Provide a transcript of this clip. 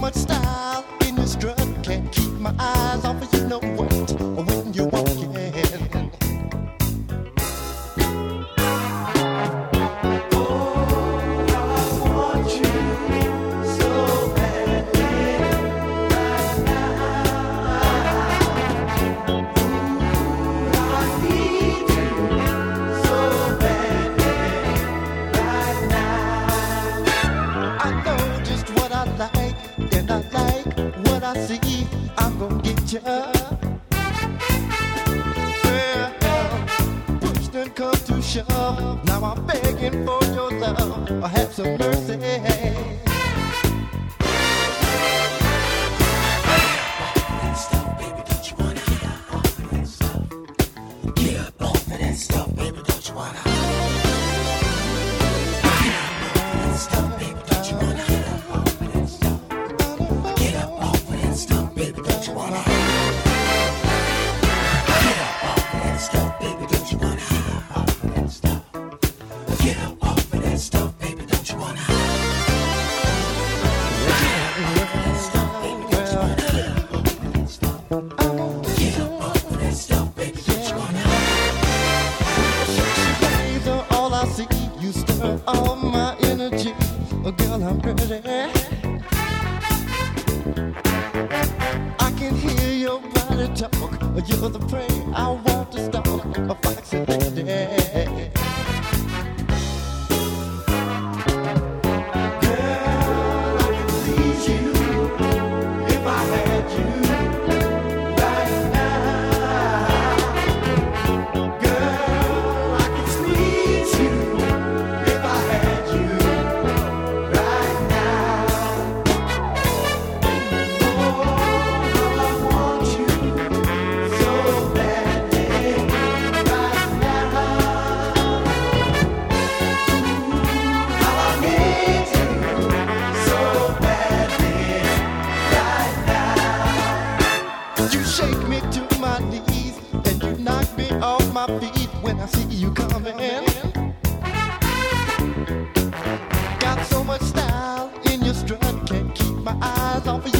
much style in your strut, can't keep my eyes off of you, know what? When you're walking, oh, I want you so badly right now. Ooh, I need you so badly right now. I know just what I like, and I like what I see. I'm gonna get you. Well, push done come to shove. Now I'm begging for your love. Have some mercy. Stuff, baby, don't you wanna get up off of that stuff? Get up off of that stuff, baby, don't you wanna? Get up off of that stuff, baby, don't you wanna? Get up off of that stuff. Get up off of that stuff, baby, don't you wanna? Get up off of that stuff, baby, don't you wanna? Get up off of that stuff, baby, don't you wanna? Get up off of that stuff, baby, don't you wanna? Sexy days are all I see. You stir all my energy. Oh, girl, I'm ready. I can hear your body talk. You're the prey I want to stalk. A foxy lady. Girl, I can please you if I had you right now. Girl, I can squeeze you if I had you right now. Oh, I want you so badly right now. How I need you so badly right now. You shake me to my knees and you knock me off my feet when I see you coming. Got so much style in your strut, can't keep my eyes off of